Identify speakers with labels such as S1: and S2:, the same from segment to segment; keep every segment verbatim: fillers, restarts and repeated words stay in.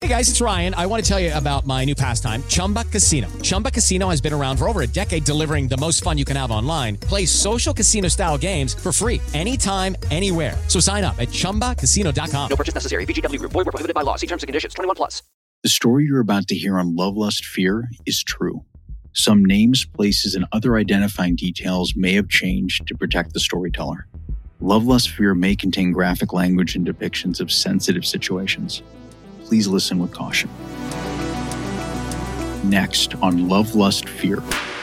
S1: Hey guys, it's Ryan. I want to tell you about my new pastime, Chumba Casino. Chumba Casino has been around for over a decade, delivering the most fun you can have online. Play social casino style games for free anytime, anywhere. So sign up at chumba casino dot com.
S2: No purchase necessary. V G W Group. Void where prohibited by law. See terms and conditions. twenty-one plus.
S3: The story you're about to hear on Love, Lust, Fear is true. Some names, places, and other identifying details may have changed to protect the storyteller. Love, Lust, Fear may contain graphic language and depictions of sensitive situations. Please listen with caution. Next on Love, Lust, Fear.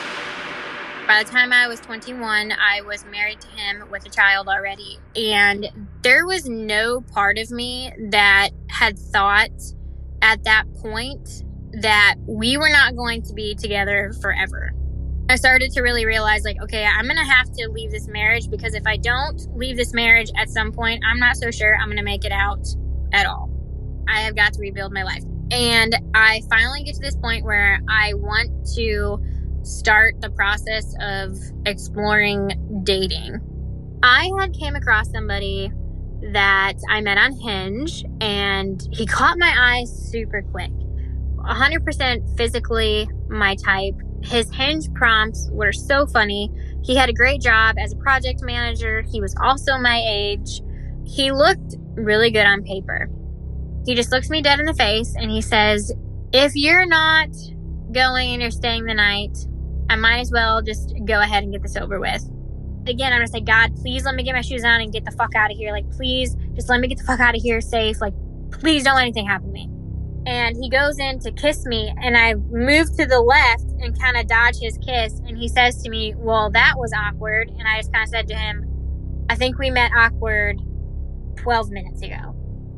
S4: By the time I was twenty-one, I was married to him with a child already. And there was no part of me that had thought at that point that we were not going to be together forever. I started to really realize, like, okay, I'm going to have to leave this marriage, because if I don't leave this marriage at some point, I'm not so sure I'm going to make it out at all. I have got to rebuild my life. And I finally get to this point where I want to start the process of exploring dating. I had came across somebody that I met on Hinge, and he caught my eye super quick. one hundred percent physically my type. His Hinge prompts were so funny. He had a great job as a project manager. He was also my age. He looked really good on paper. He just looks me dead in the face and he says, if you're not going and you're staying the night, I might as well just go ahead and get this over with. Again, I'm going to say, God, please let me get my shoes on and get the fuck out of here. Like, please just let me get the fuck out of here safe. Like, please don't let anything happen to me. And he goes in to kiss me, and I move to the left and kind of dodge his kiss. And he says to me, well, that was awkward. And I just kind of said to him, I think we met awkward twelve minutes ago.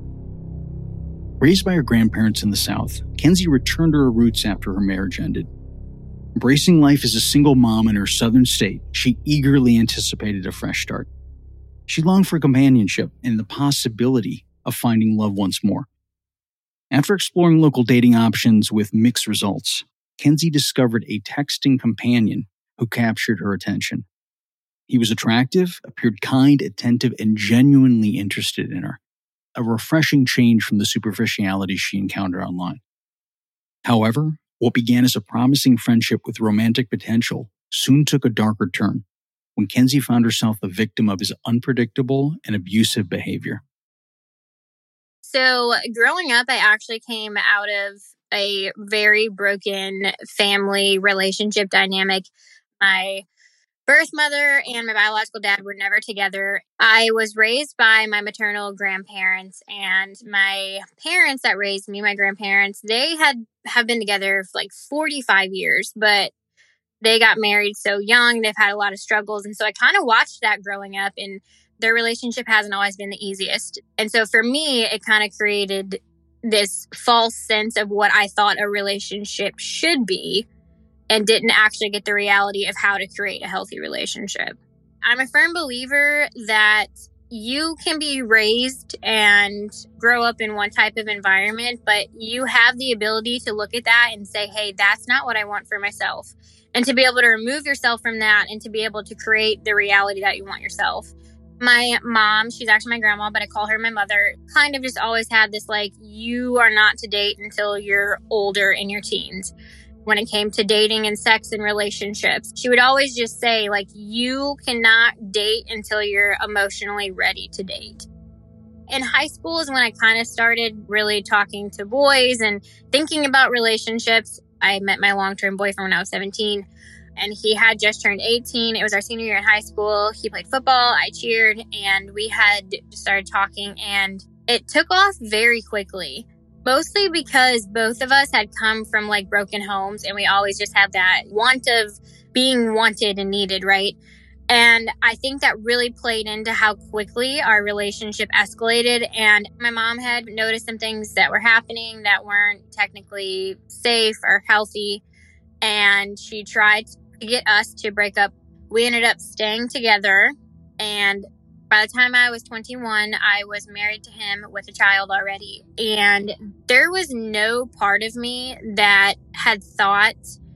S3: Raised by her grandparents in the South, Kenzie returned to her roots after her marriage ended. Embracing life as a single mom in her southern state, she eagerly anticipated a fresh start. She longed for companionship and the possibility of finding love once more. After exploring local dating options with mixed results, Kenzie discovered a texting companion who captured her attention. He was attractive, appeared kind, attentive, and genuinely interested in her, a refreshing change from the superficiality she encountered online. However, what began as a promising friendship with romantic potential soon took a darker turn when Kenzie found herself the victim of his unpredictable and abusive behavior.
S4: So growing up, I actually came out of a very broken family relationship dynamic. My birth mother and my biological dad were never together. I was raised by my maternal grandparents, and my parents that raised me, my grandparents, they had have been together for like forty-five years, but they got married so young. They've had a lot of struggles. And so I kind of watched that growing up, and their relationship hasn't always been the easiest. And so for me, it kind of created this false sense of what I thought a relationship should be, and didn't actually get the reality of how to create a healthy relationship. I'm a firm believer that you can be raised and grow up in one type of environment, but you have the ability to look at that and say, hey, that's not what I want for myself. And to be able to remove yourself from that and to be able to create the reality that you want yourself. My mom, she's actually my grandma, but I call her my mother, kind of just always had this, like, you are not to date until you're older in your teens. When it came to dating and sex and relationships, she would always just say, like, you cannot date until you're emotionally ready to date. In high school is when I kind of started really talking to boys and thinking about relationships. I met my long-term boyfriend when I was seventeen, and he had just turned eighteen. It was our senior year in high school. He played football, I cheered, and we had started talking, and it took off very quickly. Mostly because both of us had come from like broken homes, and we always just had that want of being wanted and needed, right? And I think that really played into how quickly our relationship escalated. And my mom had noticed some things that were happening that weren't technically safe or healthy. And she tried to get us to break up. We ended up staying together, and by the time I was twenty-one, I was married to him with a child already. And there was no part of me that had thought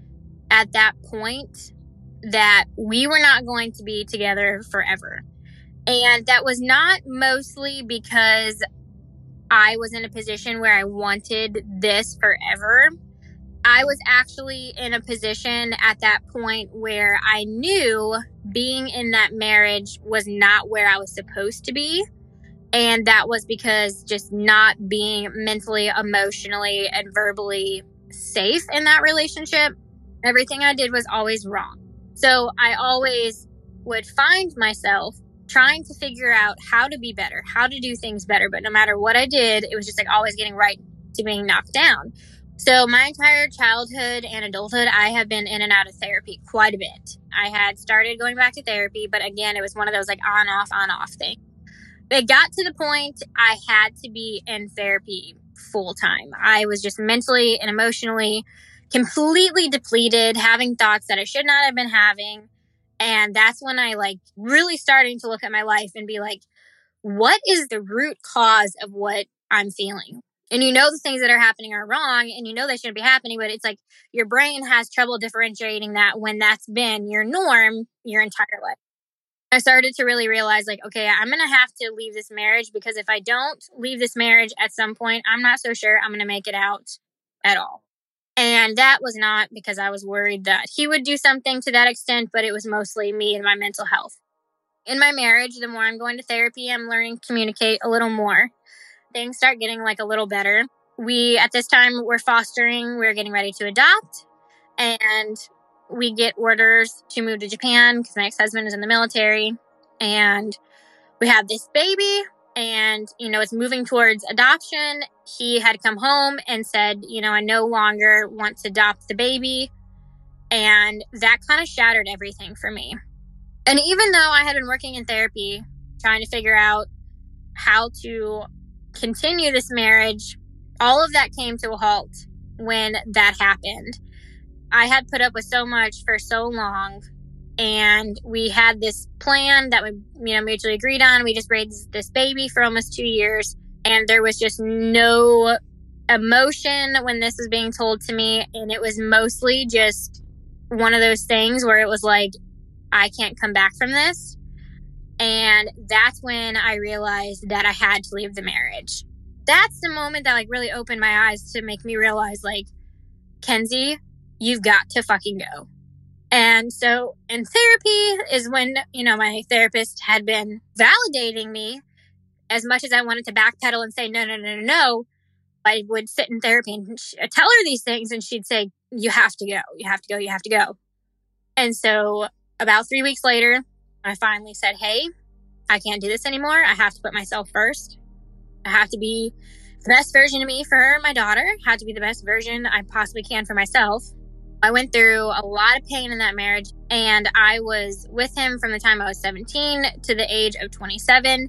S4: at that point that we were not going to be together forever. And that was not mostly because I was in a position where I wanted this forever. I was actually in a position at that point where I knew being in that marriage was not where I was supposed to be. And that was because just not being mentally, emotionally, and verbally safe in that relationship. Everything I did was always wrong. So I always would find myself trying to figure out how to be better, how to do things better. But no matter what I did, it was just like always getting right to being knocked down. So my entire childhood and adulthood, I have been in and out of therapy quite a bit. I had started going back to therapy, but again, it was one of those like on, off, on, off things. It got to the point I had to be in therapy full time. I was just mentally and emotionally completely depleted, having thoughts that I should not have been having. And that's when I like really starting to look at my life and be like, what is the root cause of what I'm feeling? And you know the things that are happening are wrong and you know they shouldn't be happening, but it's like your brain has trouble differentiating that when that's been your norm your entire life. I started to really realize like, okay, I'm going to have to leave this marriage because if I don't leave this marriage at some point, I'm not so sure I'm going to make it out at all. And that was not because I was worried that he would do something to that extent, but it was mostly me and my mental health. In my marriage, the more I'm going to therapy, I'm learning to communicate a little more. Things start getting like a little better. We, at this time, we're fostering, we're getting ready to adopt, and we get orders to move to Japan because my ex-husband is in the military, and we have this baby, and, you know, it's moving towards adoption. He had come home and said, you know, I no longer want to adopt the baby, and that kind of shattered everything for me. And even though I had been working in therapy, trying to figure out how to continue this marriage, all of that came to a halt when that happened. I had put up with so much for so long, and we had this plan that we, you know, mutually agreed on. We just raised this baby for almost two years, and there was just no emotion when this was being told to me, and it was mostly just one of those things where it was like, I can't come back from this. And that's when I realized that I had to leave the marriage. That's the moment that like really opened my eyes to make me realize like, Kenzie, you've got to fucking go. And so in therapy is when, you know, my therapist had been validating me as much as I wanted to backpedal and say, no, no, no, no, no. I would sit in therapy and tell her these things and she'd say, you have to go, you have to go, you have to go. And so about three weeks later, I finally said, hey, I can't do this anymore. I have to put myself first. I have to be the best version of me for my daughter. I have to be the best version I possibly can for myself. I went through a lot of pain in that marriage, and I was with him from the time I was seventeen to the age of twenty-seven.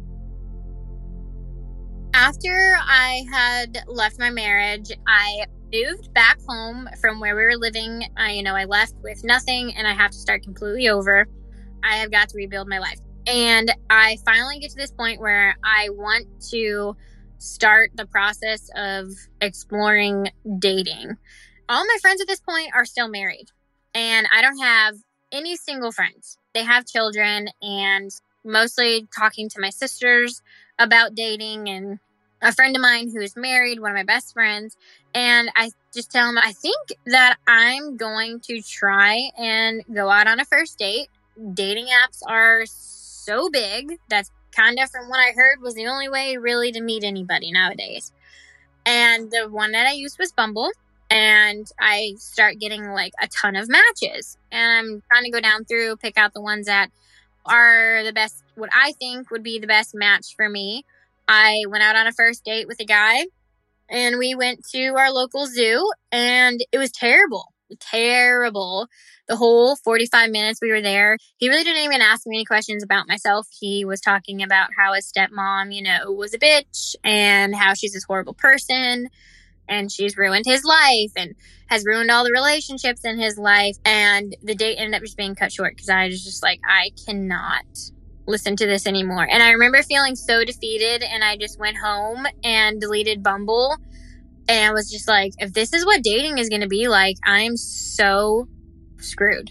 S4: After I had left my marriage, I moved back home from where we were living. I, you know, I left with nothing and I have to start completely over. I have got to rebuild my life. And I finally get to this point where I want to start the process of exploring dating. All my friends at this point are still married, and I don't have any single friends. They have children, and mostly talking to my sisters about dating, and a friend of mine who's married, one of my best friends, and I just tell him, I think that I'm going to try and go out on a first date. Dating apps are so big. That's kind of, from what I heard, was the only way really to meet anybody nowadays. And the one that I used was Bumble. And I start getting like a ton of matches. And I'm trying to go down through, pick out the ones that are the best, what I think would be the best match for me. I went out on a first date with a guy, and we went to our local zoo, and it was terrible, terrible. The whole forty-five minutes we were there, he really didn't even ask me any questions about myself. He was talking about how his stepmom, you know, was a bitch and how she's this horrible person and she's ruined his life and has ruined all the relationships in his life. And the date ended up just being cut short because I was just like, I cannot listen to this anymore. And I remember feeling so defeated, and I just went home and deleted Bumble. And I was just like, if this is what dating is going to be like, I'm so screwed.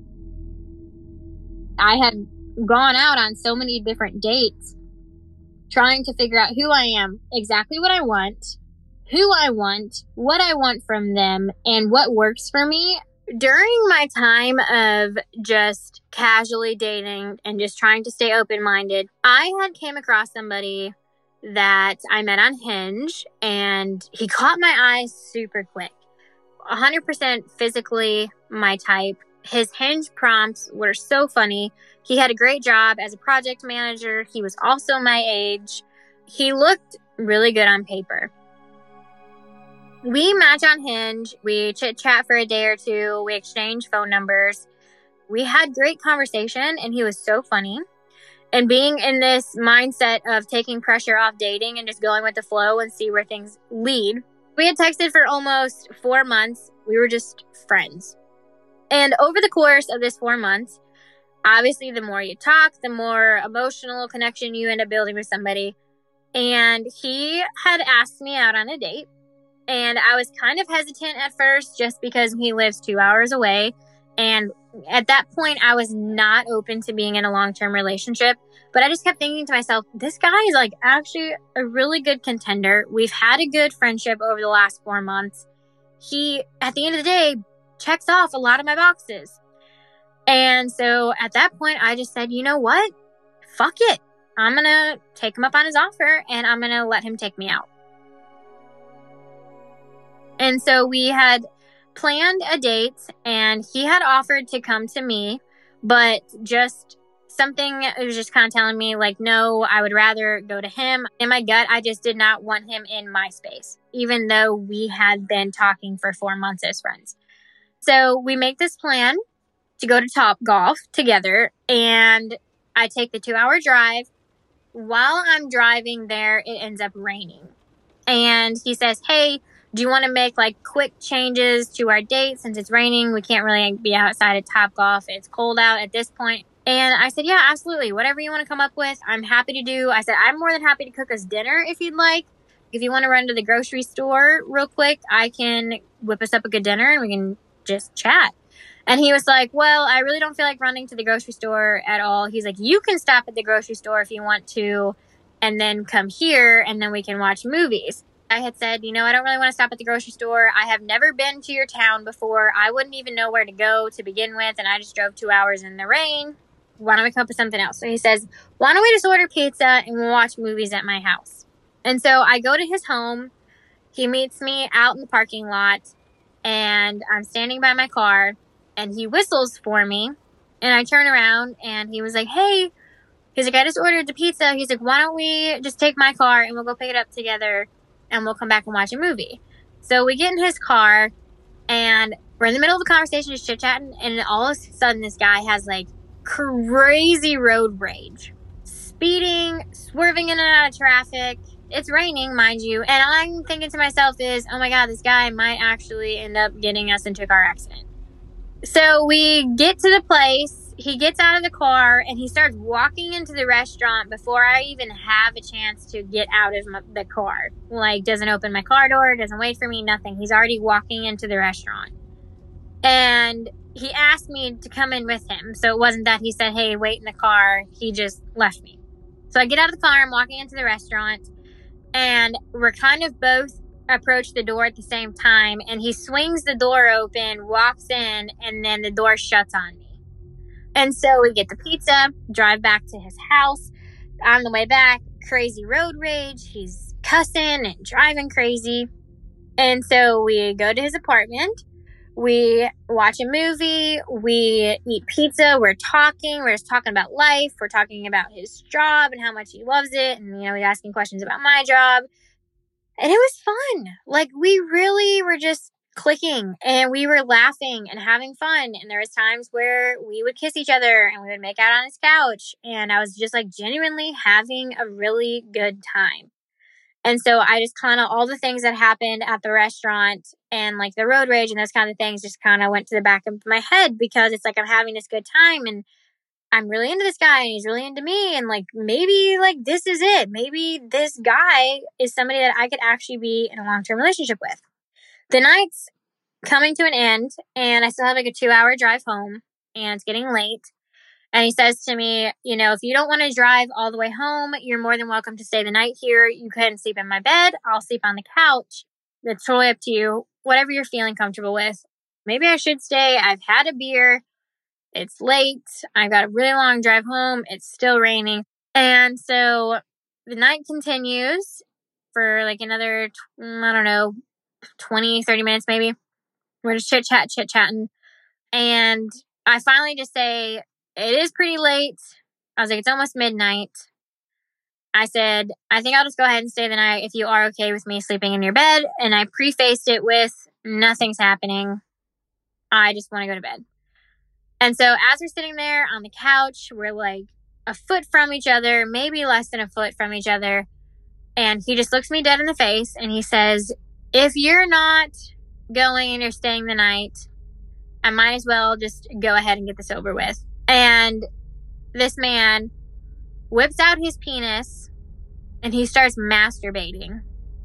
S4: I had gone out on so many different dates trying to figure out who I am, exactly what I want, who I want, what I want from them, and what works for me. During my time of just casually dating and just trying to stay open-minded, I had came across somebody that I met on Hinge, and he caught my eye super quick. one hundred percent physically my type. His Hinge prompts were so funny. He had a great job as a project manager. He was also my age. He looked really good on paper. We match on Hinge. We chit-chat for a day or two. We exchange phone numbers. We had great conversation, and he was so funny. And being in this mindset of taking pressure off dating and just going with the flow and see where things lead, we had texted for almost four months. We were just friends. And over the course of this four months, obviously the more you talk, the more emotional connection you end up building with somebody. And he had asked me out on a date. And I was kind of hesitant at first just because he lives two hours away. And at that point, I was not open to being in a long-term relationship. But I just kept thinking to myself, this guy is like actually a really good contender. We've had a good friendship over the last four months. He, at the end of the day, checks off a lot of my boxes. And so at that point, I just said, you know what? Fuck it. I'm going to take him up on his offer and I'm going to let him take me out. And so we had planned a date and he had offered to come to me, but just something was just kind of telling me like, no, I would rather go to him. In my gut, I just did not want him in my space, even though we had been talking for four months as friends. So we make this plan to go to Topgolf together, and I take the two-hour drive. While I'm driving there, it ends up raining. And he says, hey, do you want to make like quick changes to our date since it's raining? We can't really be outside of Topgolf. It's cold out at this point. And I said, yeah, absolutely. Whatever you want to come up with, I'm happy to do. I said, I'm more than happy to cook us dinner if you'd like. If you want to run to the grocery store real quick, I can whip us up a good dinner and we can just chat. And he was like, well, I really don't feel like running to the grocery store at all. He's like, you can stop at the grocery store if you want to, and then come here and then we can watch movies. I had said, you know, I don't really want to stop at the grocery store. I have never been to your town before. I wouldn't even know where to go to begin with. And I just drove two hours in the rain. Why don't we come up with something else? So he says, why don't we just order pizza and we'll watch movies at my house? And so I go to his home. He meets me out in the parking lot and I'm standing by my car and he whistles for me. And I turn around and he was like, hey, he's like, I just ordered the pizza. He's like, why don't we just take my car and we'll go pick it up together and we'll come back and watch a movie. So we get in his car and we're in the middle of a conversation, just chit-chatting. And all of a sudden this guy has like crazy road rage, speeding, swerving in and out of traffic. It's raining, mind you. And I'm thinking to myself is, oh my God, this guy might actually end up getting us into a car accident. So we get to the place. He gets out of the car and he starts walking into the restaurant before I even have a chance to get out of my, the car. Like, doesn't open my car door, doesn't wait for me, nothing. He's already walking into the restaurant. And he asked me to come in with him. So it wasn't that he said, hey, wait in the car. He just left me. So I get out of the car, I'm walking into the restaurant, and we're kind of both approach the door at the same time. And he swings the door open, walks in, and then the door shuts on me. And so we get the pizza, drive back to his house. On the way back, crazy road rage. He's cussing and driving crazy. And so we go to his apartment. We watch a movie. We eat pizza. We're talking. We're just talking about life. We're talking about his job and how much he loves it. And, you know, he's asking questions about my job. And it was fun. Like, we really were just clicking and we were laughing and having fun. And there was times where we would kiss each other and we would make out on his couch. And I was just like genuinely having a really good time. And so I just kind of, all the things that happened at the restaurant and like the road rage and those kind of things just kind of went to the back of my head because it's like I'm having this good time and I'm really into this guy and he's really into me. And like, maybe like this is it. Maybe this guy is somebody that I could actually be in a long-term relationship with. The night's coming to an end and I still have like a two hour drive home and it's getting late. And he says to me, you know, if you don't want to drive all the way home, you're more than welcome to stay the night here. You can sleep in my bed. I'll sleep on the couch. That's totally up to you. Whatever you're feeling comfortable with. Maybe I should stay. I've had a beer. It's late. I've got a really long drive home. It's still raining. And so the night continues for like another, I don't know, twenty, thirty minutes maybe. We're just chit chat, chit chatting. And I finally just say, it is pretty late. I was like, it's almost midnight. I said, I think I'll just go ahead and stay the night if you are okay with me sleeping in your bed. And I prefaced it with, nothing's happening. I just want to go to bed. And so as we're sitting there on the couch, we're like a foot from each other, maybe less than a foot from each other. And he just looks me dead in the face and he says, if you're not going and you're staying the night, I might as well just go ahead and get this over with. And this man whips out his penis and he starts masturbating.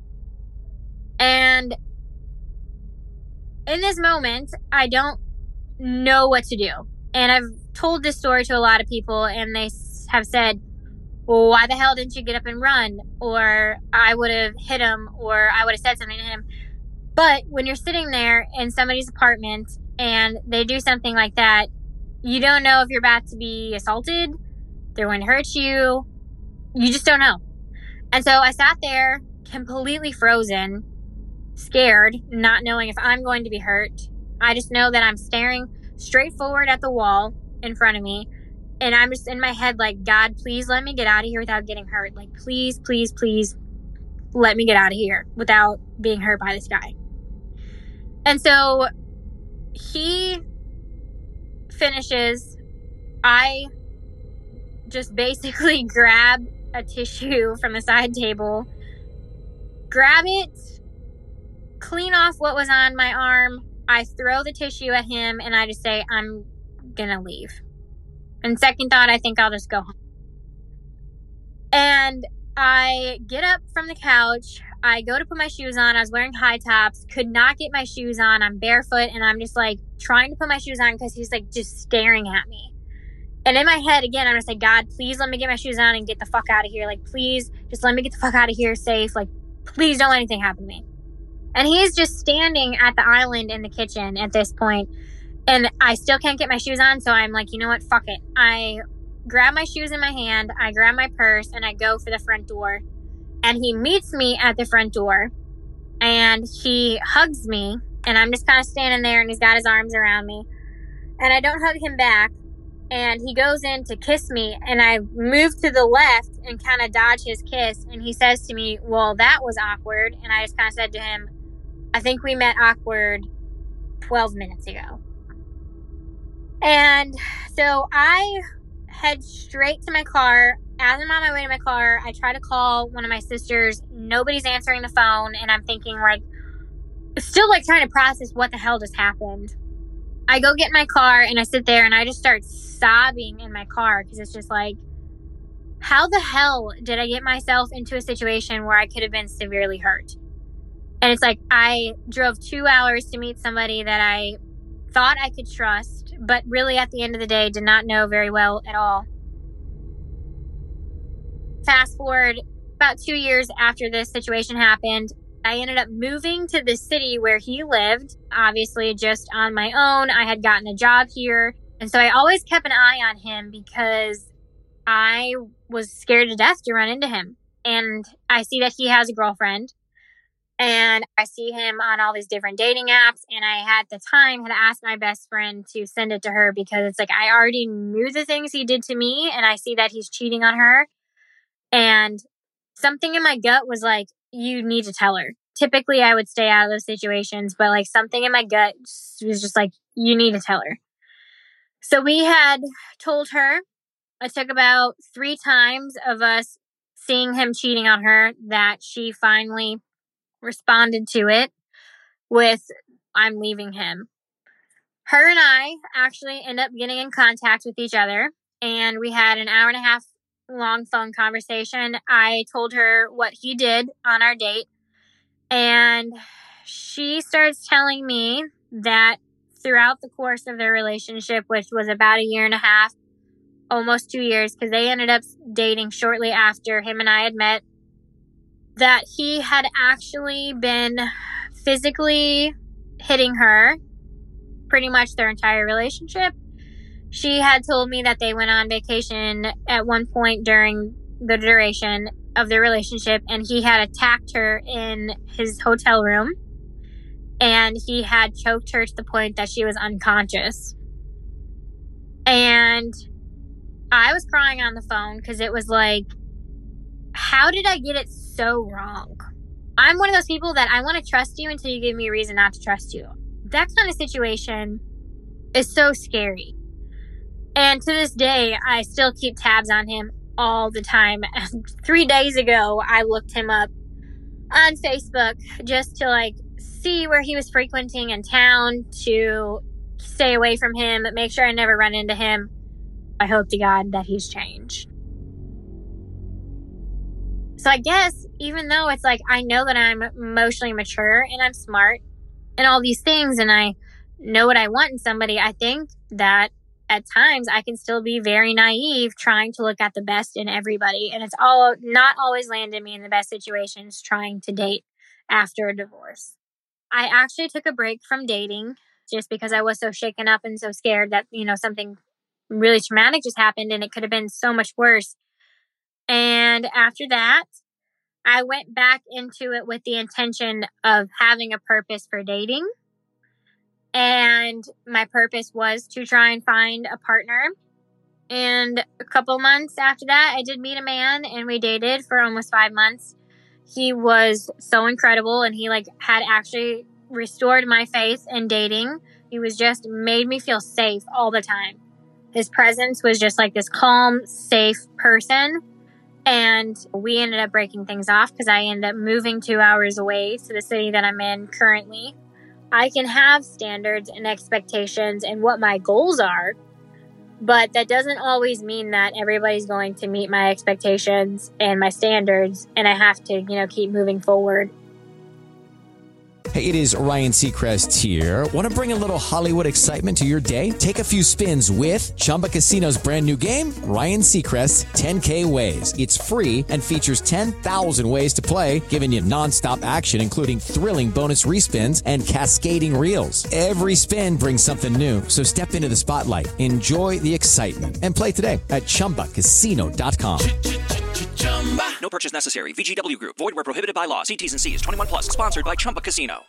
S4: And in this moment, I don't know what to do. And I've told this story to a lot of people and they have said, well, why the hell didn't you get up and run? Or I would have hit him, or I would have said something to him. But when you're sitting there in somebody's apartment and they do something like that, you don't know if you're about to be assaulted, they're going to hurt you. You just don't know. And so I sat there completely frozen, scared, not knowing if I'm going to be hurt. I just know that I'm staring straight forward at the wall in front of me. And I'm just in my head like, God, please let me get out of here without getting hurt. Like, please, please, please let me get out of here without being hurt by this guy. And so he finishes. I just basically grab a tissue from the side table, grab it, clean off what was on my arm. I throw the tissue at him and I just say, I'm gonna leave. And second thought, I think I'll just go home. And I get up from the couch. I go to put my shoes on. I was wearing high tops, could not get my shoes on. I'm barefoot and I'm just like trying to put my shoes on because he's like just staring at me. And in my head, again, I'm just like, God, please let me get my shoes on and get the fuck out of here. Like, please just let me get the fuck out of here safe. Like, please don't let anything happen to me. And he's just standing at the island in the kitchen at this point. And I still can't get my shoes on. So I'm like, you know what? Fuck it. I grab my shoes in my hand. I grab my purse and I go for the front door. And he meets me at the front door. And he hugs me. And I'm just kind of standing there and he's got his arms around me. And I don't hug him back. And he goes in to kiss me. And I move to the left and kind of dodge his kiss. And he says to me, well, that was awkward. And I just kind of said to him, I think we met awkward twelve minutes ago. And so I head straight to my car. As I'm on my way to my car, I try to call one of my sisters. Nobody's answering the phone. And I'm thinking, like, still like trying to process what the hell just happened. I go get in my car and I sit there and I just start sobbing in my car because it's just like, how the hell did I get myself into a situation where I could have been severely hurt? And it's like, I drove two hours to meet somebody that I thought I could trust, but really at the end of the day did not know very well at all. Fast forward about two years after this situation happened, I ended up moving to the city where he lived, obviously just on my own. I had gotten a job here. And so I always kept an eye on him because I was scared to death to run into him. And I see that he has a girlfriend. And I see him on all these different dating apps. And I, at the time, had asked my best friend to send it to her because it's like I already knew the things he did to me. And I see that he's cheating on her. And something in my gut was like, you need to tell her. Typically, I would stay out of those situations. But like something in my gut was just like, you need to tell her. So we had told her. It took about three times of us seeing him cheating on her that she finally responded to it with, I'm leaving him. Her and I actually end up getting in contact with each other, and we had an hour and a half long phone conversation. I told her what he did on our date, and she starts telling me that throughout the course of their relationship, which was about a year and a half, almost two years, because they ended up dating shortly after him and I had met, that he had actually been physically hitting her pretty much their entire relationship. She had told me that they went on vacation at one point during the duration of their relationship, and he had attacked her in his hotel room, and he had choked her to the point that she was unconscious. And I was crying on the phone because it was like, how did I get it so wrong? I'm one of those people that I want to trust you until you give me a reason not to trust you. That kind of situation is so scary. And to this day, I still keep tabs on him all the time. And three days ago, I looked him up on Facebook just to like see where he was frequenting in town, to stay away from him, make sure I never run into him. I hope to God that he's changed. So I guess even though it's like I know that I'm emotionally mature and I'm smart and all these things and I know what I want in somebody, I think that at times I can still be very naive trying to look at the best in everybody. And it's all not always landed me in the best situations trying to date after a divorce. I actually took a break from dating just because I was so shaken up and so scared that, you know, something really traumatic just happened and it could have been so much worse. And after that, I went back into it with the intention of having a purpose for dating. And my purpose was to try and find a partner. And a couple months after that, I did meet a man and we dated for almost five months. He was so incredible and he like had actually restored my faith in dating. He was just made me feel safe all the time. His presence was just like this calm, safe person. And we ended up breaking things off because I ended up moving two hours away to the city that I'm in currently. I can have standards and expectations and what my goals are, but that doesn't always mean that everybody's going to meet my expectations and my standards, and I have to, you know, keep moving forward.
S1: Hey, it is Ryan Seacrest here. Want to bring a little Hollywood excitement to your day? Take a few spins with Chumba Casino's brand new game, Ryan Seacrest's ten K Ways. It's free and features ten thousand ways to play, giving you nonstop action, including thrilling bonus respins and cascading reels. Every spin brings something new. So step into the spotlight, enjoy the excitement, and play today at Chumba Casino dot com.
S2: No purchase necessary. V G W Group. Void where prohibited by law. See T's and C's. twenty-one plus. Sponsored by Chumba Casino.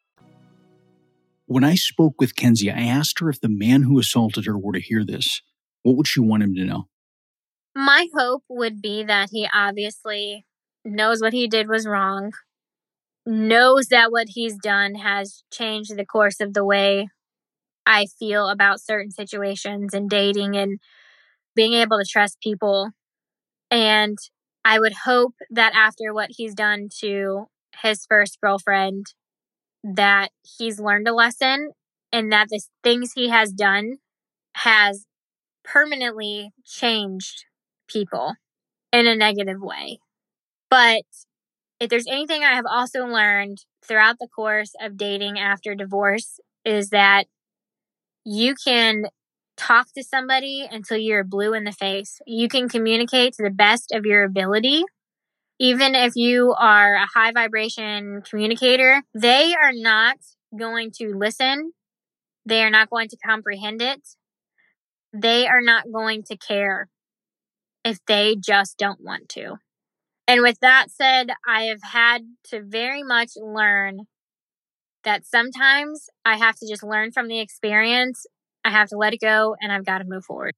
S3: When I spoke with Kenzie, I asked her if the man who assaulted her were to hear this, what would she want him to know?
S4: My hope would be that he obviously knows what he did was wrong, knows that what he's done has changed the course of the way I feel about certain situations and dating and being able to trust people. And I would hope that after what he's done to his first girlfriend, that he's learned a lesson and that the things he has done has permanently changed people in a negative way. But if there's anything I have also learned throughout the course of dating after divorce is that you can talk to somebody until you're blue in the face. You can communicate to the best of your ability. Even if you are a high vibration communicator, they are not going to listen. They are not going to comprehend it. They are not going to care if they just don't want to. And with that said, I have had to very much learn that sometimes I have to just learn from the experience. I have to let it go and I've got to move forward.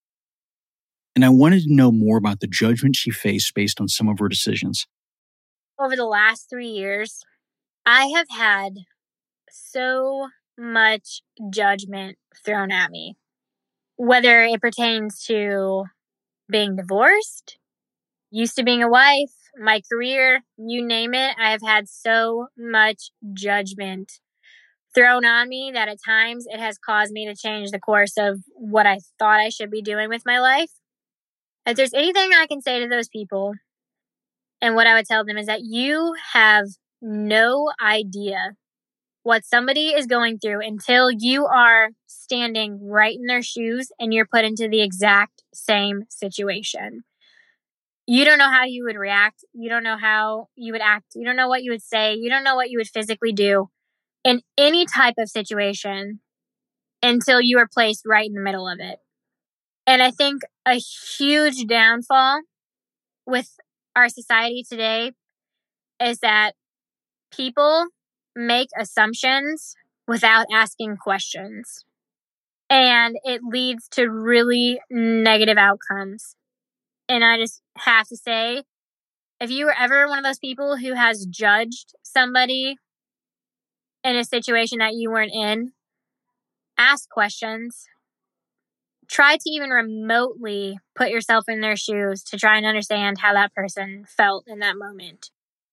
S3: And I wanted to know more about the judgment she faced based on some of her decisions.
S4: Over the last three years, I have had so much judgment thrown at me, whether it pertains to being divorced, used to being a wife, my career, you name it. I have had so much judgment thrown on me that at times it has caused me to change the course of what I thought I should be doing with my life. If there's anything I can say to those people, and what I would tell them is that you have no idea what somebody is going through until you are standing right in their shoes and you're put into the exact same situation. You don't know how you would react. You don't know how you would act. You don't know what you would say. You don't know what you would physically do in any type of situation until you are placed right in the middle of it. And I think a huge downfall with our society today is that people make assumptions without asking questions. And it leads to really negative outcomes. And I just have to say, if you were ever one of those people who has judged somebody in a situation that you weren't in, ask questions. Try to even remotely put yourself in their shoes to try and understand how that person felt in that moment.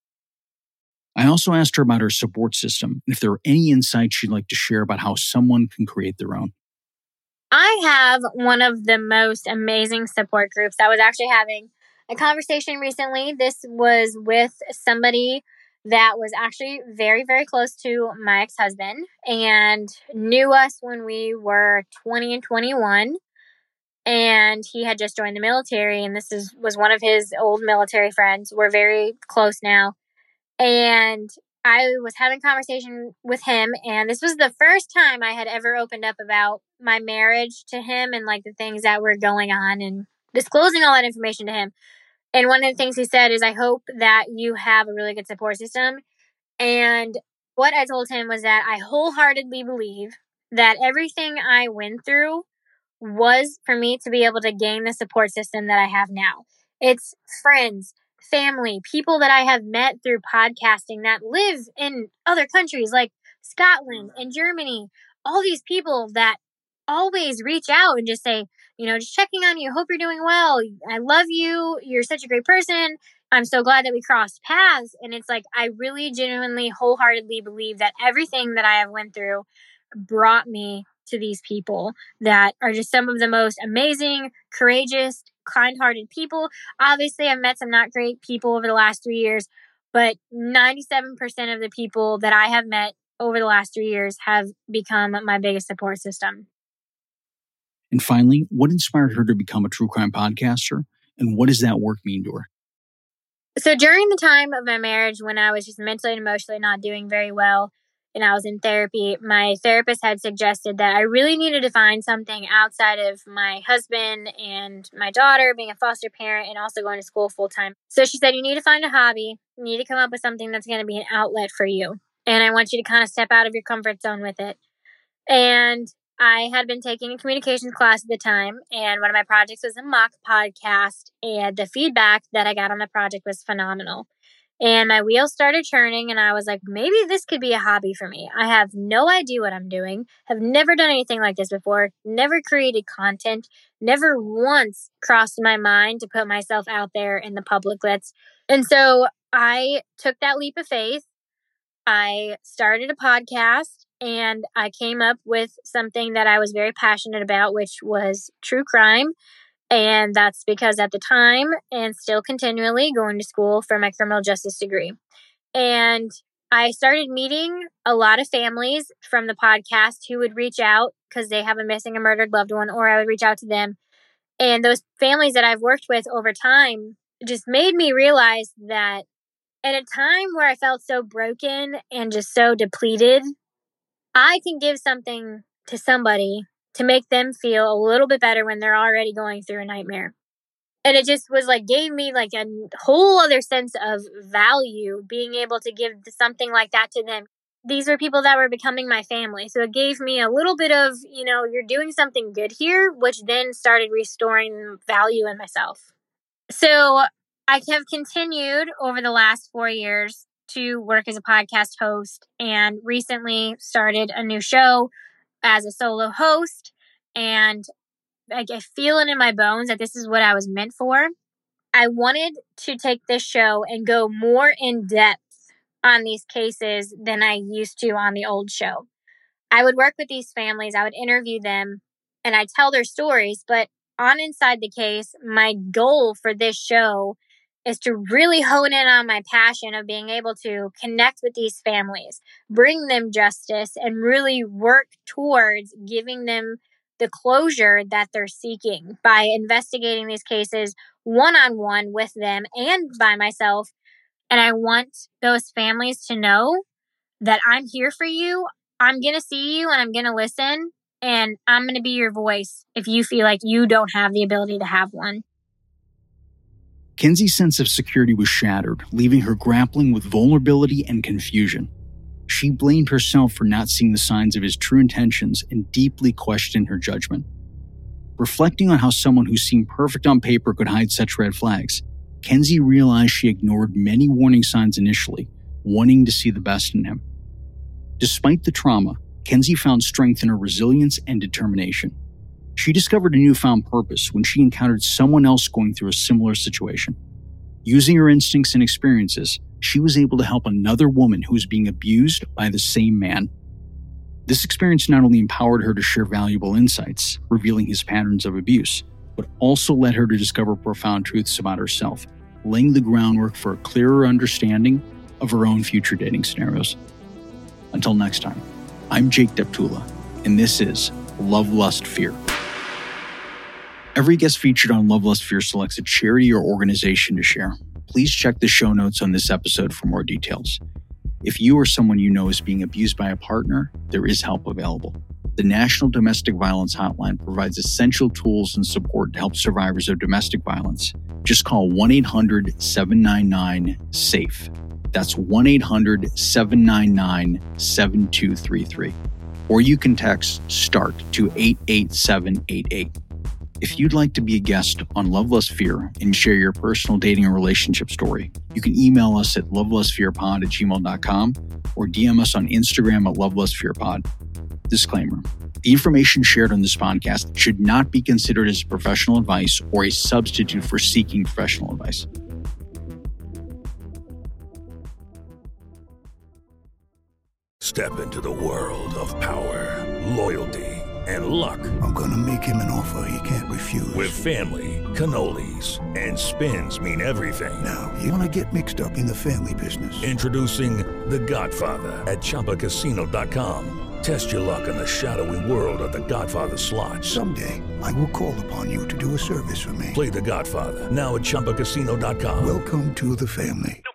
S3: I also asked her about her support system and if there are any insights she'd like to share about how someone can create their own.
S4: I have one of the most amazing support groups. I was actually having a conversation recently. This was with somebody that was actually very, very close to my ex-husband and knew us when we were twenty and twenty-one. And he had just joined the military, and this is was one of his old military friends. We're very close now. And I was having a conversation with him, and this was the first time I had ever opened up about my marriage to him and like the things that were going on and disclosing all that information to him. And one of the things he said is, I hope that you have a really good support system. And what I told him was that I wholeheartedly believe that everything I went through was for me to be able to gain the support system that I have now. It's friends, family, people that I have met through podcasting that live in other countries like Scotland and Germany. All these people that always reach out and just say, you know, just checking on you. Hope you're doing well. I love you. You're such a great person. I'm so glad that we crossed paths. And it's like, I really genuinely, wholeheartedly believe that everything that I have went through brought me to these people that are just some of the most amazing, courageous, kind-hearted people. Obviously, I've met some not great people over the last three years, but ninety-seven percent of the people that I have met over the last three years have become my biggest support system.
S3: And finally, what inspired her to become a true crime podcaster, and what does that work mean to her?
S4: So during the time of my marriage, when I was just mentally and emotionally not doing very well, and I was in therapy, my therapist had suggested that I really needed to find something outside of my husband and my daughter, being a foster parent, and also going to school full time. So she said, you need to find a hobby. You need to come up with something that's going to be an outlet for you. And I want you to kind of step out of your comfort zone with it. And I had been taking a communications class at the time, and one of my projects was a mock podcast, and the feedback that I got on the project was phenomenal. And my wheels started churning, and I was like, maybe this could be a hobby for me. I have no idea what I'm doing, have never done anything like this before, never created content, never once crossed my mind to put myself out there in the public lights. And so I took that leap of faith. I started a podcast, and I came up with something that I was very passionate about, which was true crime. And that's because at the time, and still continually, going to school for my criminal justice degree. And I started meeting a lot of families from the podcast who would reach out because they have a missing or murdered loved one, or I would reach out to them. And those families that I've worked with over time just made me realize that at a time where I felt so broken and just so depleted, I can give something to somebody to make them feel a little bit better when they're already going through a nightmare. And it just was like, gave me like a whole other sense of value, being able to give something like that to them. These were people that were becoming my family. So it gave me a little bit of, you know, you're doing something good here, which then started restoring value in myself. So I have continued over the last four years to work as a podcast host, and recently started a new show as a solo host. And I feel it in my bones that this is what I was meant for. I wanted to take this show and go more in depth on these cases than I used to on the old show. I would work with these families, I would interview them, and I'd tell their stories. But on Inside the Case, my goal for this show is to really hone in on my passion of being able to connect with these families, bring them justice, and really work towards giving them the closure that they're seeking by investigating these cases one-on-one with them and by myself. And I want those families to know that I'm here for you. I'm going to see you and I'm going to listen. And I'm going to be your voice if you feel like you don't have the ability to have one.
S3: Kenzie's sense of security was shattered, leaving her grappling with vulnerability and confusion. She blamed herself for not seeing the signs of his true intentions and deeply questioned her judgment. Reflecting on how someone who seemed perfect on paper could hide such red flags, Kenzie realized she ignored many warning signs initially, wanting to see the best in him. Despite the trauma, Kenzie found strength in her resilience and determination. She discovered a newfound purpose when she encountered someone else going through a similar situation. Using her instincts and experiences, she was able to help another woman who was being abused by the same man. This experience not only empowered her to share valuable insights, revealing his patterns of abuse, but also led her to discover profound truths about herself, laying the groundwork for a clearer understanding of her own future dating scenarios. Until next time, I'm Jake Deptula, and this is Love, Lust, Fear. Every guest featured on Love, Lust, Fear selects a charity or organization to share. Please check the show notes on this episode for more details. If you or someone you know is being abused by a partner, there is help available. The National Domestic Violence Hotline provides essential tools and support to help survivors of domestic violence. Just call one eight hundred seven nine nine SAFE. That's one eight hundred seven nine nine seven two three three. Or you can text START to eight eight seven eight eight. If you'd like to be a guest on Love, Lust, Fear and share your personal dating and relationship story, you can email us at lovelustfearpod at gmail dot com or D M us on Instagram at lovelustfearpod. Disclaimer: the information shared on this podcast should not be considered as professional advice or a substitute for seeking professional advice.
S5: Step into the world of power, loyalty, and luck.
S6: I'm gonna make him an offer he can't refuse.
S5: With family, cannolis, and spins mean everything.
S6: Now, you wanna get mixed up in the family business.
S5: Introducing The Godfather at Chumba Casino dot com. Test your luck in the shadowy world of The Godfather slot.
S6: Someday, I will call upon you to do a service for me.
S5: Play The Godfather now at Chumba Casino dot com.
S6: Welcome to the family.